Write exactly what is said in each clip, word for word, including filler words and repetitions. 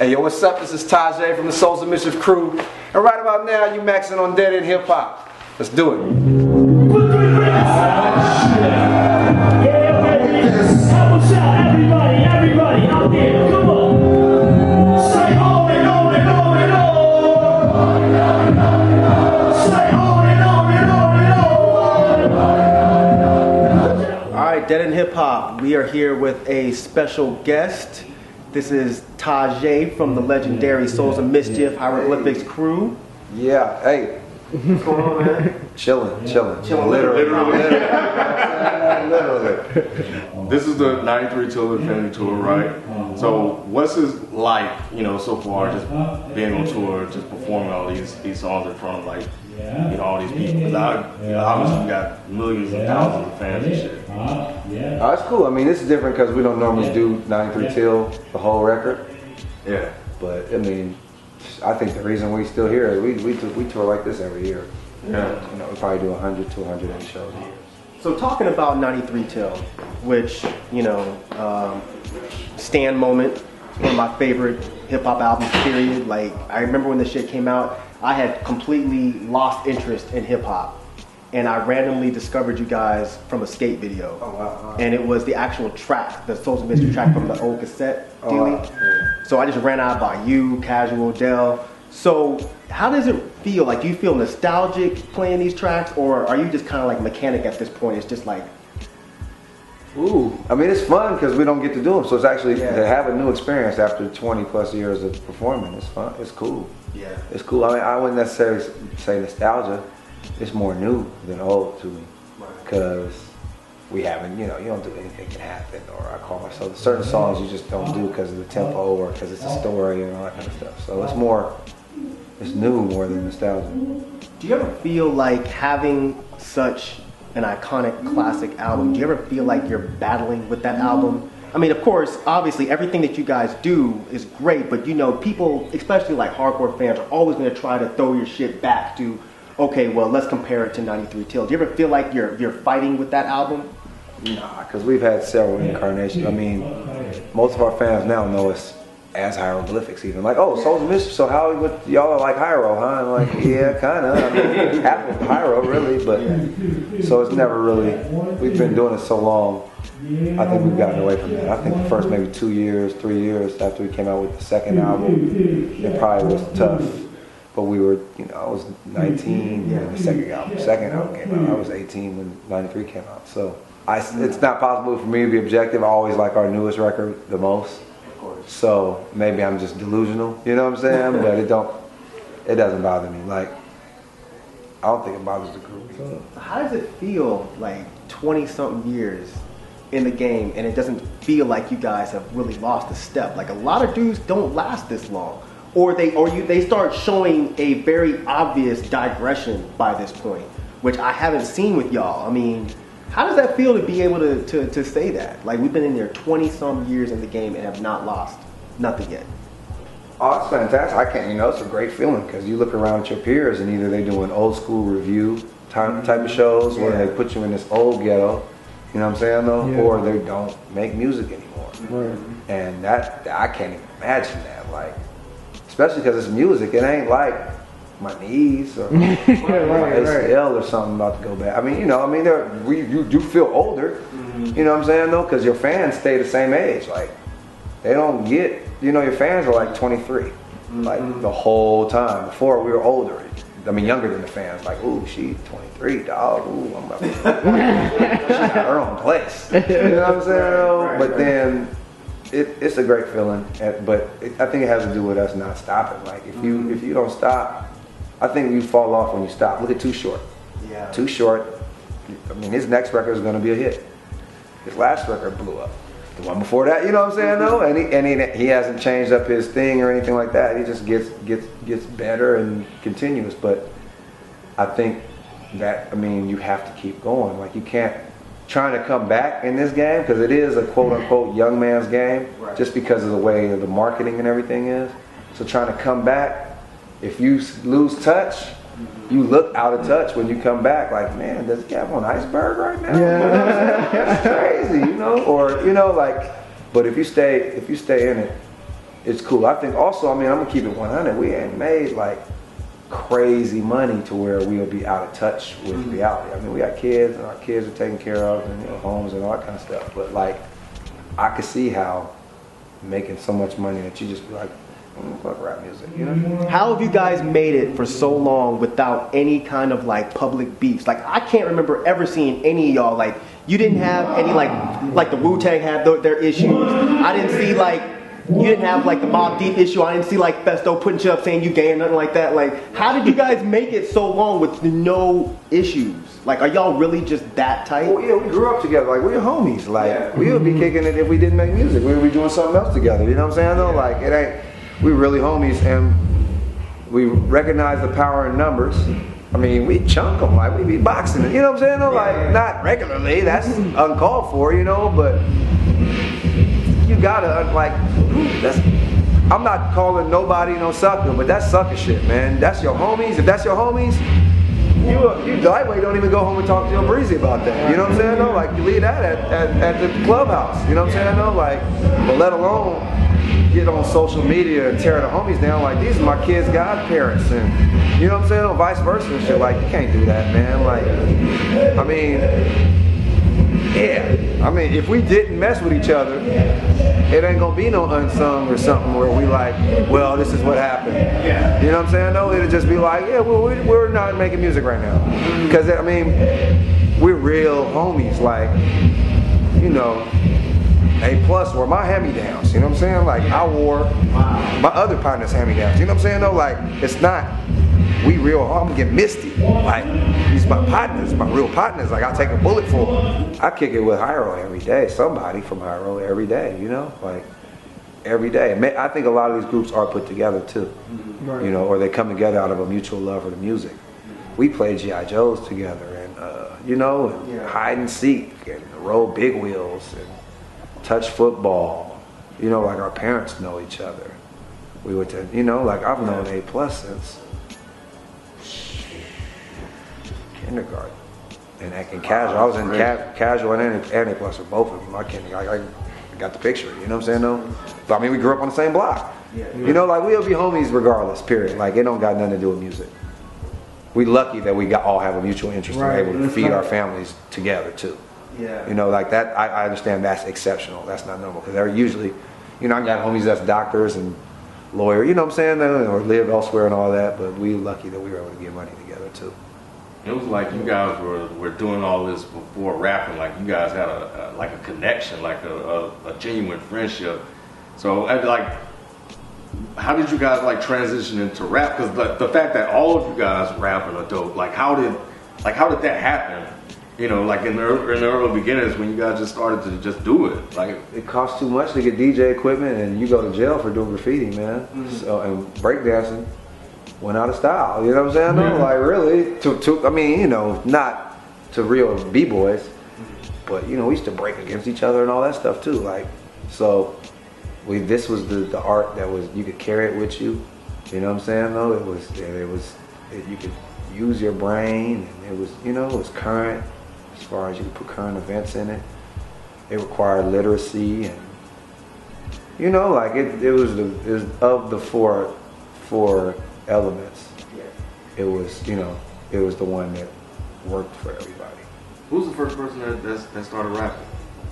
Hey, yo, what's up? This is Tajay from the Souls of Mischief crew. And right about now, you maxing on Dead End Hip Hop. Let's do it. Everybody, everybody out there, come on. Say on and on and on and on. Say on and on and on and on. Alright, Dead End Hip Hop. We are here with a special guest. This is Tajay from the legendary Souls of Mischief Hieroglyphics crew. Yeah, hey. What's going on, man? Chilling, chilling. Chilling, literally. literally. Literally. This is the ninety-three Till Infinity Tour, right? So what's it like, you know, so far, just being on tour, just performing all these these songs in front of, like, you know, all these people? Because I, you know, obviously we got millions and thousands of fans and shit. Oh, that's cool. I mean, this is different because we don't normally do ninety-three Till, the whole record. Yeah. But, I mean, I think the reason we're still here is we, we, we tour like this every year. Yeah. You know, we probably do one hundred, two hundred eighty shows a year. So talking about ninety-three Till, which, you know, um, stand moment, one of my favorite hip hop albums, period. Like, I remember when this shit came out, I had completely lost interest in hip hop. And I randomly discovered you guys from a skate video. Oh, wow. And it was the actual track, the Souls of Mischief track from the old cassette Oh, dealing. wow. Yeah. So I just ran out by you, Casual, Dell. So how does it feel? Like, do you feel nostalgic playing these tracks, or are you just kind of like mechanic at this point? It's just like, Ooh, I mean, it's fun because we don't get to do them. So it's actually, Yeah. to have a new experience after twenty plus years of performing, it's fun. It's cool. yeah. It's cool. I mean, I wouldn't necessarily say nostalgia. It's more new than old to me because we haven't, you know, you don't do anything can happen or I call myself. Certain songs you just don't do because of the tempo or because it's a story and all that kind of stuff. So it's more, it's new more than nostalgia. Do you ever feel like having such an iconic classic album, do you ever feel like you're battling with that album? I mean, of course, obviously everything that you guys do is great, but you know, people, especially like hardcore fans, are always going to try to throw your shit back to, okay, well, let's compare it to ninety-three Till. Do you ever feel like you're you're fighting with that album? Nah, because we've had several incarnations. I mean, most of our fans now know us as Hieroglyphics even. Like, oh, Souls of Mischief, so how, what, y'all are like Hyro, huh? I'm like, yeah, kind of. I mean, half of Hyro, really, but, so it's never really, we've been doing it so long, I think we've gotten away from that. I think the first maybe two years, three years after we came out with the second album, it probably was tough. But we were, you know, I was nineteen when the second album, second album came out. I was eighteen when ninety-three came out. So I, it's not possible for me to be objective. I always like our newest record the most. So maybe I'm just delusional, you know what I'm saying? But it don't, it doesn't bother me. Like, I don't think it bothers the group. How does it feel like twenty something years in the game and it doesn't feel like you guys have really lost a step? Like, a lot of dudes don't last this long. Or they or you they start showing a very obvious digression by this point, which I haven't seen with y'all. I mean, how does that feel to be able to, to, to say that? Like, we've been in there twenty some years in the game and have not lost nothing yet. Oh, it's fantastic. I can't, you know, it's a great feeling because you look around at your peers and either they do an old school review type, type of shows where Yeah. they put you in this old ghetto, you know what I'm saying though, Yeah. or they don't make music anymore. Right. And that, I can't even imagine that. Like, especially because it's music. It ain't like my knees or my right, A C L or something about to go bad. I mean, you know, I mean, there we you do feel older. Mm-hmm. You know what I'm saying though, because your fans stay the same age. Like, they don't get. You know, your fans are like twenty-three, Mm-hmm. like the whole time. Before we were older. I mean, younger than the fans. Like, ooh, she twenty-three, dog. Ooh, I'm about to. She got her own place. You know what I'm saying though? Right, but right. then. It, it's a great feeling, but it, I think it has to do with us not stopping. Like, if you if you don't stop, I think you fall off when you stop. Look at Too Short. Yeah. Too Short. I mean, his next record is going to be a hit. His last record blew up. The one before that, you know what I'm saying though, and he and he, he hasn't changed up his thing or anything like that. He just gets gets gets better and continuous. But I think that I mean you have to keep going. Like, you can't. Trying to come back in this game because it is a quote unquote young man's game, Right. just because of the way the marketing and everything is. So trying to come back, if you lose touch, you look out of touch when you come back. Like, man, does he have on iceberg right now? Yeah. That's crazy, you know. Or you know, like, but if you stay, if you stay in it, it's cool. I think also, I mean, I'm gonna keep it one hundred. We ain't made like crazy money to where we'll be out of touch with mm-hmm. reality. I mean, we got kids and our kids are taken care of and, you know, homes and all that kind of stuff. But like, I could see how making so much money that you just be like, mm, fuck rap music, you know? How have you guys made it for so long without any kind of like public beefs? Like, I can't remember ever seeing any of y'all, like, you didn't have any like, like the Wu-Tang had th- their issues. I didn't see like, you didn't have like the Mobb Deep issue. I didn't see like Festo putting you up saying you gay or nothing like that. Like, how did you guys make it so long with no issues? Like, are y'all really just that tight? Well, yeah, we grew up together. Like, we were homies. Like, yeah. we would be kicking it if we didn't make music. We would be doing something else together. You know what I'm saying? Though, like, it ain't. We really homies, and we recognize the power in numbers. I mean, we chunk them. Like, we be boxing it. You know what I'm saying? Though, like, not regularly. That's uncalled for. You know, but. You gotta, like, that's, I'm not calling nobody no sucker, but that's sucker shit, man. That's your homies. If that's your homies, you you lightweight don't even go home and talk to your breezy about that. You know what I'm saying? No, like, you leave that at, at, at the clubhouse. You know what I'm saying? No, like, but let alone get on social media and tear the homies down. Like, these are my kids' godparents, and you know what I'm saying? Or vice versa and shit. Like, you can't do that, man. Like, I mean. Yeah, I mean, if we didn't mess with each other, it ain't gonna be no unsung or something where we like, well, this is what happened. Yeah. You know what I'm saying? No, it'll just be like, yeah, well, we, we're not making music right now. Because, I mean, we're real homies. Like, you know, A plus were my hand-me-downs. You know what I'm saying? Like, I wore my other partner's hand-me-downs. You know what I'm saying? No, like, it's not. We real, I'm gonna get misty. Like, these my partners, my real partners. Like, I'll take a bullet for them. I kick it with Hyro every day. Somebody from Hyro every day, you know? Like, every day. I think a lot of these groups are put together too. Right. You know, or they come together out of a mutual love for the music. We played G I. Joes together and, uh, you know, and yeah. hide and seek and roll big wheels and touch football. You know, like our parents know each other. We went to, you know, like I've known A plus since kindergarten, and acting casual. I was in ca- casual and and A plus for both of them. I can't. I, I got the picture. You know what I'm saying? Though, but I mean, we grew up on the same block. Yeah. You know, like we'll be homies regardless. Period. Like it don't got nothing to do with music. We lucky that we got all have a mutual interest right. and able to feed our families together too. Yeah. You know, like that. I, I understand that's exceptional. That's not normal because they're usually, you know, I got homies that's doctors and lawyers. You know what I'm saying? Or live elsewhere and all that. But we lucky that we were able to get money together too. It was like you guys were, were doing all this before rapping. Like you guys had a, a like a connection, like a, a, a genuine friendship. So like, how did you guys like transition into rap? Because the, the fact that all of you guys rapping are dope. Like how did like how did that happen? You know, like in the, in the early beginnings when you guys just started to just do it. Like it costs too much to get D J equipment, and you go to jail for doing graffiti, man. Mm-hmm. So and breakdancing. Went out of style, you know what I'm saying? Yeah. Like really, to, to I mean, you know, not to real b-boys, but you know, we used to break against each other and all that stuff too. Like, so we this was the, the art that was you could carry it with you, you know what I'm saying? Though it was it was it, you could use your brain, and it was you know it was current as far as you could put current events in it. It required literacy, and you know, like it it was the it was of the four four. elements. Yeah. It was, you know, it was the one that worked for everybody. Who's the first person that that's, that started rapping?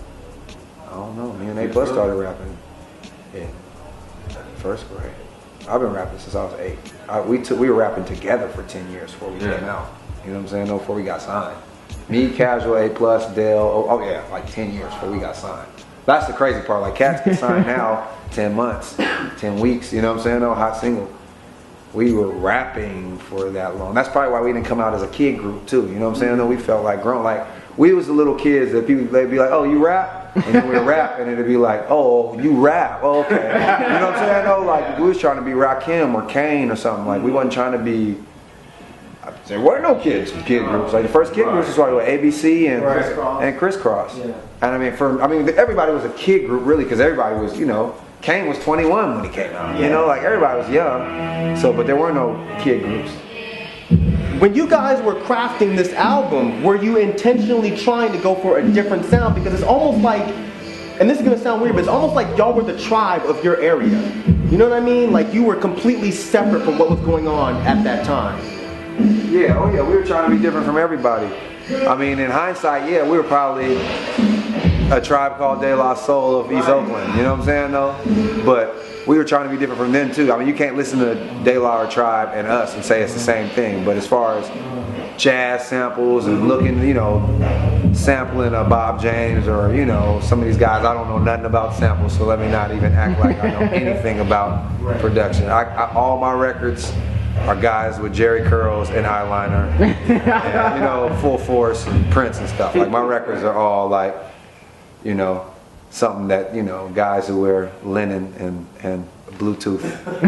I don't know. Me and A Plus started rapping in first grade. I've been rapping since I was eight. I, we took we were rapping together for ten years before we yeah. came out. You know what I'm saying? No, before we got signed. Me, Casual, A Plus, Dale. Oh, oh yeah, like ten years before we got signed. That's the crazy part. Like cats get signed now, ten months, ten weeks. You know what I'm saying? No hot single. We were rapping for that long. That's probably why we didn't come out as a kid group too. You know what I'm saying? No, we felt like grown. Like we was the little kids that people they'd be like, "Oh, you rap," and then we'd rap, and it'd be like, "Oh, you rap? Oh, okay." You know what I'm saying? No, like we was trying to be Rakim or Kane or something. Like we wasn't trying to be. There weren't no kids kid groups. Like the first kid groups was like with A B C and Crisscross. and Crisscross. Yeah. And I mean, for I mean, everybody was a kid group really because everybody was, you know. Kane was twenty-one when he came out. Yeah. You know, like everybody was young. So, but there were no kid groups. When you guys were crafting this album, were you intentionally trying to go for a different sound? Because it's almost like, and this is gonna sound weird, but it's almost like y'all were the tribe of your area. You know what I mean? Like you were completely separate from what was going on at that time. Yeah, oh yeah, we were trying to be different from everybody. I mean, in hindsight, yeah, we were probably a Tribe Called De La Soul of East Oakland, you know what I'm saying though? But we were trying to be different from them too. I mean, you can't listen to De La or Tribe and us and say it's the same thing, but as far as jazz samples and looking, you know, sampling a Bob James or, you know, some of these guys, I don't know nothing about samples, so let me not even act like I know anything about production. I, I, all my records are guys with Jerry curls and eyeliner, and, you know, Full Force and Prince and stuff. Like my records are all like, you know, something that, you know, guys who wear linen and, and Bluetooth.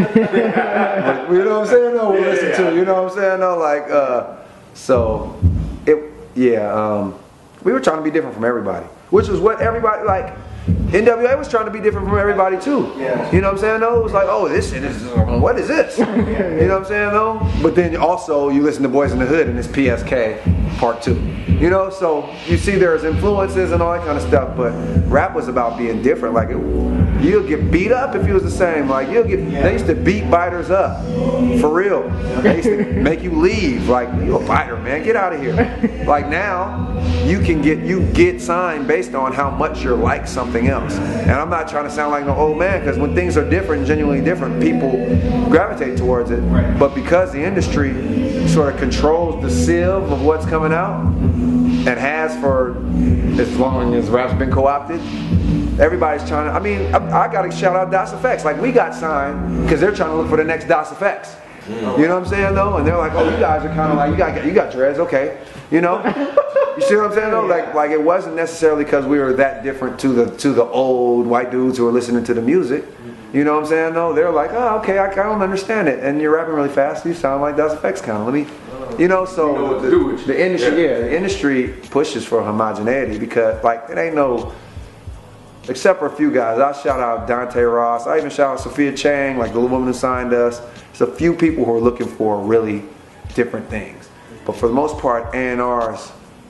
But, you know what I'm saying? No, we Yeah, listen yeah. to, you know what I'm saying? No, like, uh, so, it, yeah, um, we were trying to be different from everybody, which was what everybody, like, N W A was trying to be different from everybody too. Yeah. You know what I'm saying? No, it was like, oh, this shit is, what is this? You know what I'm saying? No, but then also you listen to Boys in the Hood and it's P S K Part Two. You know, so you see there's influences and all that kind of stuff, but rap was about being different. Like, it, you'll get beat up if you was the same. Like, you'll get, they used to beat biters up, for real. They used to make you leave. Like, you a biter, man, get out of here. Like now, you can get, you get signed based on how much you're like something else. And I'm not trying to sound like no old man, because when things are different, genuinely different, people gravitate towards it. But because the industry sort of controls the sieve of what's coming out, and has for as long as rap's been co-opted, everybody's trying to, I mean, I, I gotta shout out Das Effects. Like, we got signed because they're trying to look for the next Das Effects. You know what I'm saying though? And they're like, oh, you guys are kind of like, you got, you got dreads, okay. You know? You see what I'm saying though? Like, like it wasn't necessarily because we were that different to the, to the old white dudes who were listening to the music. You know what I'm saying though? They're like, oh, okay, I, I don't understand it. And you're rapping really fast, you sound like Das Effects kind of. Let me, you know, so You know what to the, do with you. the industry, Yeah. yeah, the industry pushes for homogeneity because, like, it ain't no, except for a few guys. I shout out Dante Ross. I even shout out Sophia Chang, like the little woman who signed us. There's a few people who are looking for really different things. But for the most part, A and Rs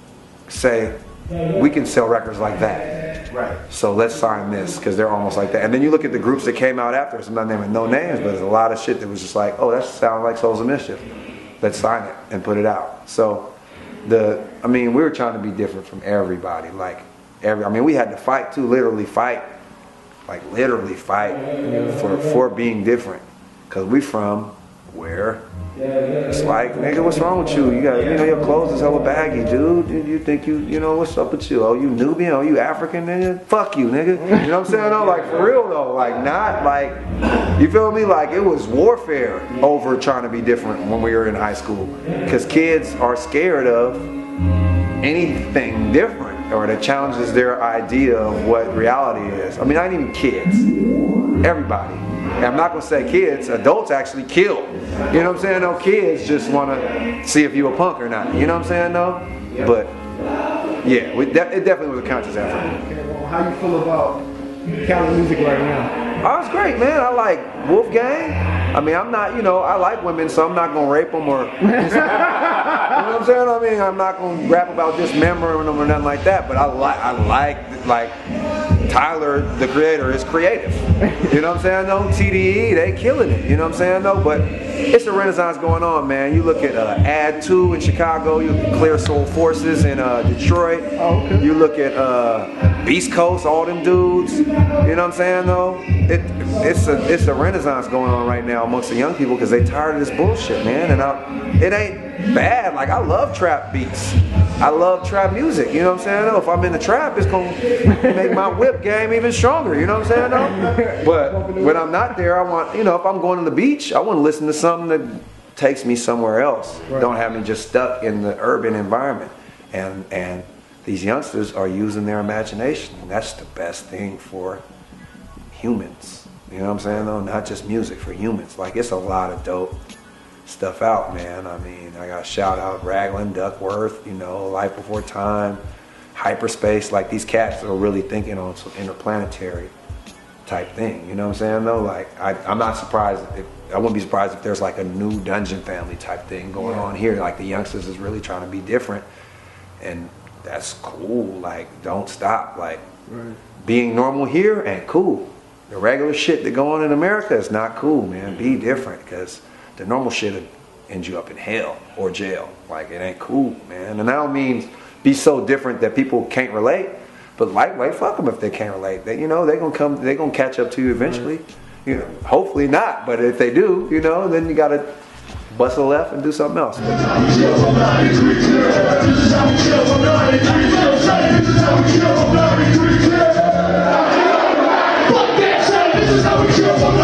say, we can sell records like that. Right. So let's sign this, because they're almost like that. And then you look at the groups that came out after us. I'm not naming no names, but there's a lot of shit that was just like, oh, that sounds like Souls of Mischief. Let's sign it and put it out. So the, I mean, we were trying to be different from everybody. Like every, I mean, we had to fight too, literally fight, like literally fight for for being different. Cause we from where it's like, nigga, what's wrong with you? You got, you know, your clothes is hella baggy, dude. You, you think you, you know, what's up with you? Oh, you Nubian? Oh, you African, nigga? Fuck you, nigga. You know what I'm saying? No, like for real though, like not like, you feel me? Like it was warfare over trying to be different when we were in high school. Cause kids are scared of anything different or that challenges their idea of what reality is. I mean, not even kids, everybody. And I'm not gonna say kids, adults actually kill. You know what I'm saying? No, kids just wanna see if you a punk or not. You know what I'm saying? No, but yeah, we de it definitely was a conscious effort. Okay, well, how you feel about Cali music right now? Oh, it's great, man. I like Wolfgang. I mean, I'm not, you know, I like women, so I'm not gonna rape them or, you know what I'm saying? I mean, I'm not gonna rap about dismembering them or nothing like that. But I like, I like, like Tyler, the creator, is creative. You know what I'm saying? No, T D E, they killing it. You know what I'm saying? No, but it's a renaissance going on, man. You look at uh, Ad two in Chicago. You look at Clear Soul Forces in uh, Detroit. Oh, okay. You look at uh, Beast Coast, all them dudes. You know what I'm saying? Though it, it's a it's a renaissance going on right now amongst the young people because they tired of this bullshit, man. And I, it ain't bad. Like I love trap beats. I love trap music. You know what I'm saying? Though if I'm in the trap, it's gonna make my whip game even stronger. You know what I'm saying? Though? But when I'm not there, I want, you know, if I'm going to the beach, I want to listen to something that takes me somewhere else. Right. Don't have me just stuck in the urban environment. And and these youngsters are using their imagination. And that's the best thing for humans. You know what I'm saying though? Not just music, for humans. Like it's a lot of dope stuff out, man. I mean, I got shout out Raglan, Duckworth, you know, Life Before Time, Hyperspace. Like these cats are really thinking on some interplanetary type thing. You know what I'm saying though? Like I, I'm not surprised if, I wouldn't be surprised if there's like a new Dungeon Family type thing going on here. Like the youngsters is really trying to be different, and that's cool. Like don't stop. Like Right. being normal here ain't cool. the regular shit that go on in America is not cool, man. Be different, because the normal shit will end you up in hell or jail. Like, it ain't cool, man. And I don't mean be so different that people can't relate, but lightweight, fuck them if they can't relate. They, you know, they're gonna come, they're gonna catch up to you eventually. You know, hopefully not, but if they do, you know, then you gotta bust a left and do something else. Fuck that shit, this is how we kill for